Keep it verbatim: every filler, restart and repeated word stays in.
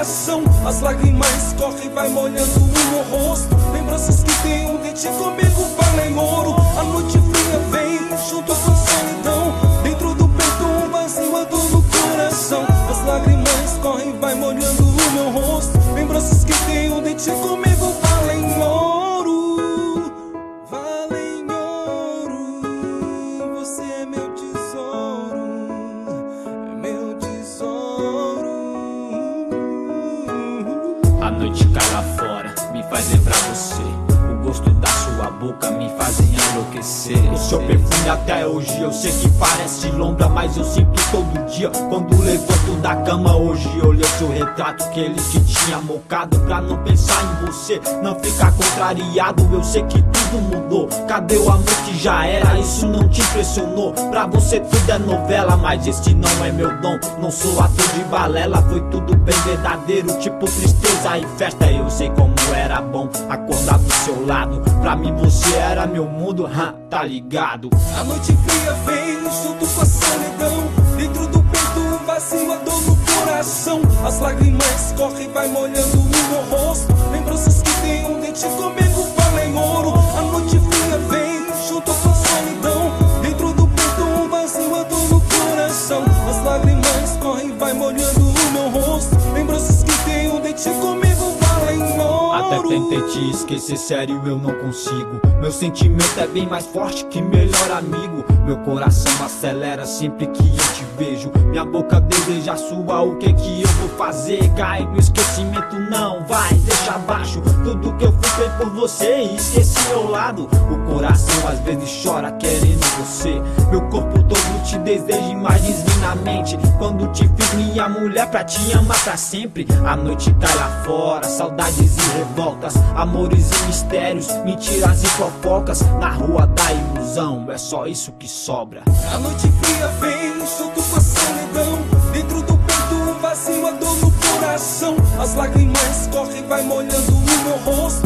coração. As lágrimas correm, vai molhando o meu rosto. Lembranças que tenho de ti comigo valem ouro. A noite fria vem junto com a solidão. Dentro do peito um vazio, a dor no coração. As lágrimas correm, vai molhando o meu rosto. Lembranças que tenho de ti comigo valem ouro. Valem ouro. Você é meu tesouro. É meu tesouro. A noite cai lá fora, me faz lembrar você. O gosto da sua boca me faz enlouquecer. O seu perfume até hoje eu sei que parece lombra, mas eu sinto todo dia quando levanto da cama. Hoje eu olhei seu retrato que ele te tinha mocado, pra não pensar em você, não ficar contrariado. Eu sei que tudo mudou, cadê o amor que já era? Isso não te impressionou? Pra você tudo é novela, mas este não é meu dom. Não sou ator de balela, foi tudo bem verdadeiro, tipo tristeza e festa. Eu sei como era bom acordar do seu lado. Pra mim você era meu mundo, ha, tá ligado? A noite fria vem junto com a solidão. Dentro do peito um vazio, a dor no coração. As lágrimas correm, vai molhando o meu rosto. Lembranças que tenho de ti comigo valem ouro. A noite fria vem junto com a solidão. Dentro do peito um vazio, a dor no coração. As lágrimas correm, vai molhando o meu rosto. Lembranças que tenho de ti comigo valem ouro. Até tentei te esquecer, sério eu não consigo. Meu sentimento é bem mais forte que melhor amigo. Meu coração acelera sempre que eu te vejo. Minha boca deseja sua, o que que eu vou fazer? Cai no esquecimento, não vai, deixa abaixo tudo que eu fiz foi por você e esqueci meu lado. O coração às vezes chora querendo você. Meu corpo todo te deseja, imagina na mente. Quando te fiz minha mulher pra te amar pra sempre. A noite cai lá fora, saudades e revoltas, amores e mistérios, mentiras e fofocas. Na rua da ilusão, é só isso que sobra. A noite fria vem junto com a solidão. Dentro do peito um vazio, a dor no coração. As lágrimas correm, vai molhando o meu rosto.